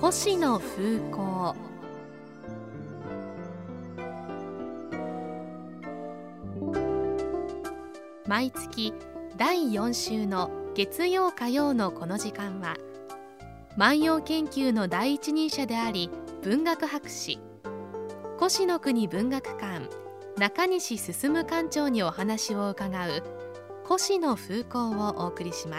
越の風光。毎月第4週の月曜火曜のこの時間は、万葉研究の第一人者であり文学博士、越の国文学館中西進館長にお話を伺う越の風光をお送りします。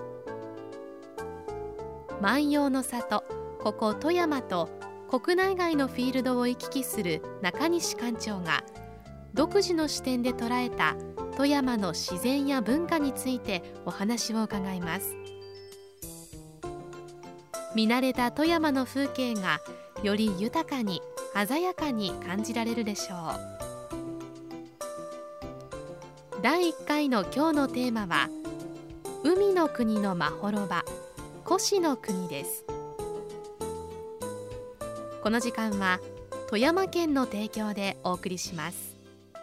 万葉の里、ここ富山と国内外のフィールドを行き来する中西館長が独自の視点で捉えた富山の自然や文化についてお話を伺います。見慣れた富山の風景がより豊かに鮮やかに感じられるでしょう。第1回の今日のテーマは、海の国のまほろば、越の国です。この時間は富山県の提供でお送りします。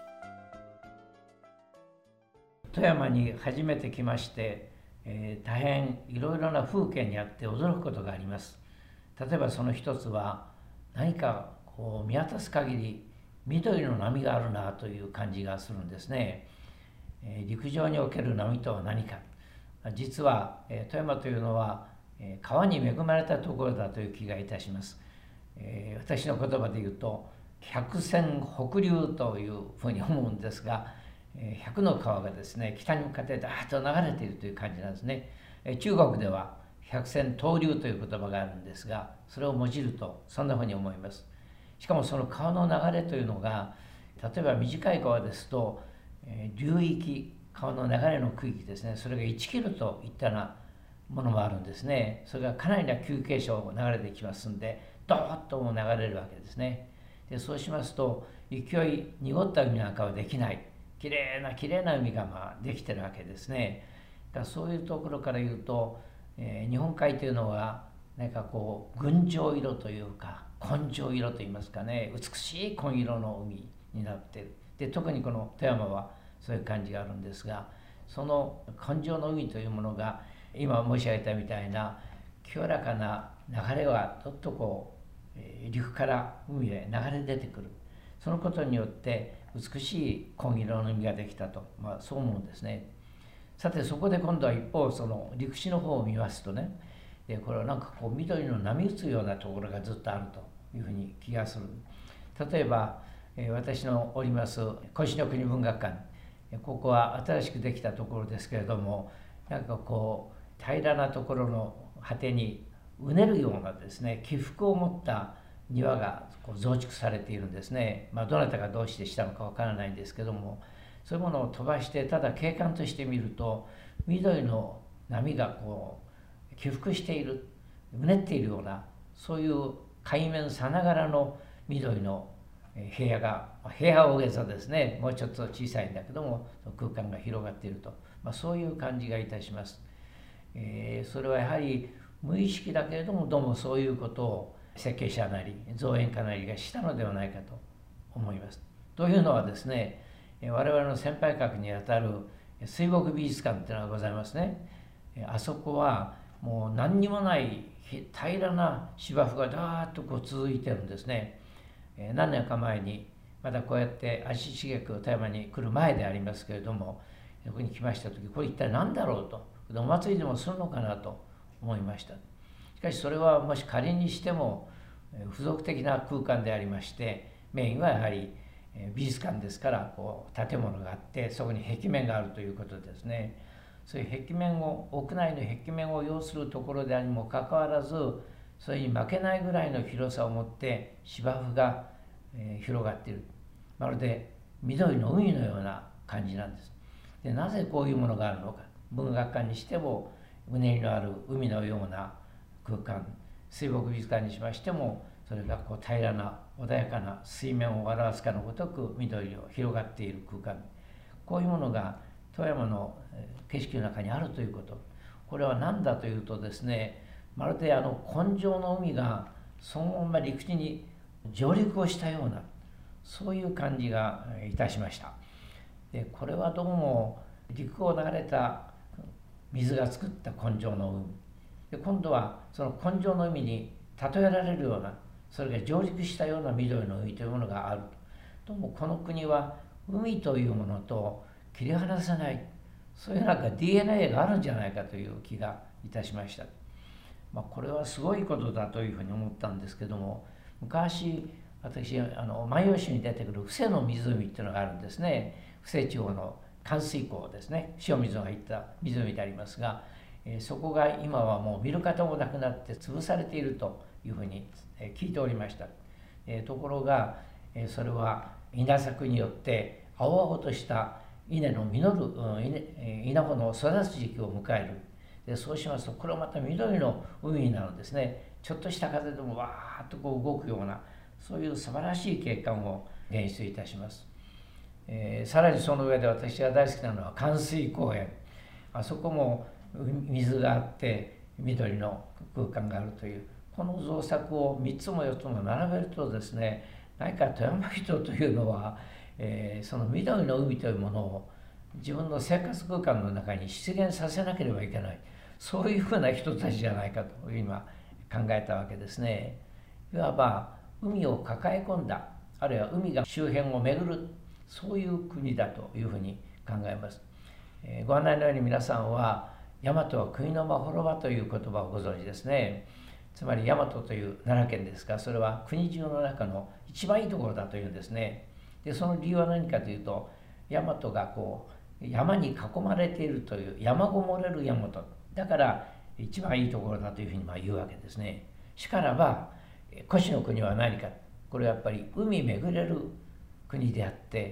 富山に初めて来まして、大変いろいろな風景にあって驚くことがあります。例えばその一つは、何かこう見渡す限り緑の波があるなという感じがするんですね。陸上における波とは何か。実は富山というのは川に恵まれたところだという気がいたします。私の言葉で言うと百川北流というふうに思うんですが、100の川がですね、北に向かってダーッと流れているという感じなんですね。中国では百川東流という言葉があるんですが、それを用いるとそんなふうに思います。しかもその川の流れというのが、例えば短い川ですと流域、川の流れの区域ですね、それが1キロといったようなものもあるんですね。それがかなりな急傾斜を流れてきますんで、ドーッとも流れるわけですね。でそうしますと、勢い濁った海なんかはできない、きれいな海ができてるわけですね。だからそういうところから言うと、日本海というのは何かこう群青色というか紺青色といいますかね、美しい紺色の海になっている。で特にこの富山はそういう感じがあるんですが、その紺青の海というものが今申し上げたみたいな清らかな流れがどっとこう陸から海へ流れ出てくる。そのことによって美しい紺色の海ができたと、そう思うんですね。さてそこで今度は一方、その陸地の方を見ますとね、これはなんかこう緑の波打つようなところがずっとあるというふうに気がする。例えば私のおります越の国文学館、ここは新しくできたところですけれども、なんかこう平らなところの果てにうねるようなですね、起伏を持った庭がこう増築されているんですね。どなたがどうしてしたのかわからないんですけども、そういうものを飛ばしてただ景観として見ると、緑の波がこう起伏している、うねっているような、そういう海面さながらの緑の部屋が、部屋は大げさですね、もうちょっと小さいんだけども空間が広がっていると、そういう感じがいたします。それはやはり無意識だけれども、どうもそういうことを設計者なり造園家なりがしたのではないかと思います。というのはですね、我々の先輩格にあたる水墨美術館というのがございますね。あそこはもう何にもない平らな芝生がダーッとこう続いてるんですね。何年か前にまたこうやって足しげく富山に来る前でありますけれども、ここに来ました時、これ一体何だろうと、お祭りでもするのかなと思いました。しかしそれはもし仮にしても付属的な空間でありまして、メインはやはり美術館ですから、こう建物があってそこに壁面があるということですね。そういう壁面を、屋内の壁面を要するところでありもかかわらず、それに負けないぐらいの広さを持って芝生が広がっている。まるで緑の海のような感じなんです。でなぜこういうものがあるのか。文学館にしてもうねりのある海のような空間、水墨美術館にしましてもそれがこう平らな穏やかな水面を表すかのごとく緑を広がっている空間、こういうものが富山の景色の中にあるということ。これは何だというとですね、まるで紺青の海がそのまま陸地に上陸をしたような、そういう感じがいたしました。でこれはどうも陸を流れた水が作った紺青の海で、今度はその紺青の海に例えられるような、それが上陸したような緑の海というものがある。どうもこの国は海というものと切り離せない、そういうなんか DNA があるんじゃないかという気がいたしました。これはすごいことだというふうに思ったんですけども、昔私万葉集に出てくる布施の湖っていうのがあるんですね。布施地方の寒水湖ですね、塩水が入った湖でありますが、そこが今はもう見る方もなくなって潰されているというふうに聞いておりました。ところがそれは稲作によって青々とした稲の実る稲穂の育つ時期を迎える。でそうしますとこれはまた緑の海になるんですね。ちょっとした風でもわーっとこう動くような、そういう素晴らしい景観を現出いたします。さらにその上で私が大好きなのは寒水公園。あそこも水があって緑の空間があるという、この造作を3つも4つも並べるとですね、何か富山人というのは、その緑の海というものを自分の生活空間の中に出現させなければいけない、そういうふうな人たちじゃないかと今考えたわけですね。いわば海を抱え込んだ、あるいは海が周辺を巡る、そういう国だというふうに考えます。ご案内のように皆さんは大和は国のまほろばという言葉をご存知ですね。つまり大和という奈良県ですが、それは国中の中の一番いいところだというんですね。でその理由は何かというと、大和がこう山に囲まれているという、山ごもれる大和だから一番いいところだというふうに言うわけですね。しからば越の国は何か、これはやっぱり海巡れる国であって、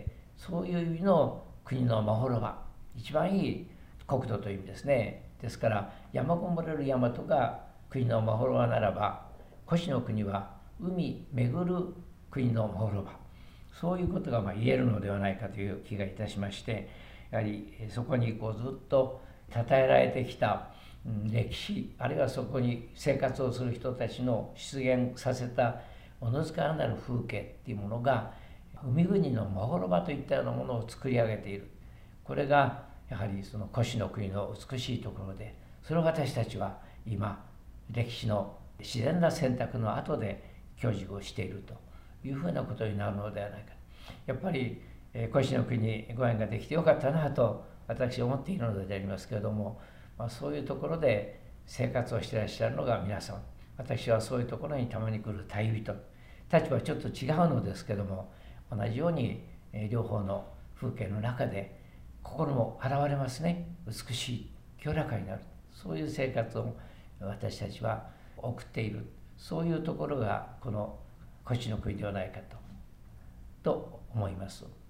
そういう意味の国のまほろば、一番いい国土という意味ですね。ですから山ごもれる大和が国のまほろばならば、越の国は海巡る国のまほろば、そういうことが言えるのではないかという気がいたしまして、やはりそこにこうずっと称えられてきた歴史、あるいはそこに生活をする人たちの出現させたおのずからなる風景っていうものが、海国のまほろばといったようなものを作り上げている。これがやはりその越の国の美しいところで、それを私たちは今歴史の自然な選択の後で享受をしているというふうなことになるのではないか。やっぱり越の国にご縁ができてよかったなと私は思っているのでありますけれども、そういうところで生活をしていらっしゃるのが皆さん。私はそういうところにたまに来る旅人、立場はちょっと違うのですけども、同じように両方の風景の中で心も現れますね。美しい、清らかになる、そういう生活を私たちは送っている、そういうところがこの越の国ではないかと思います。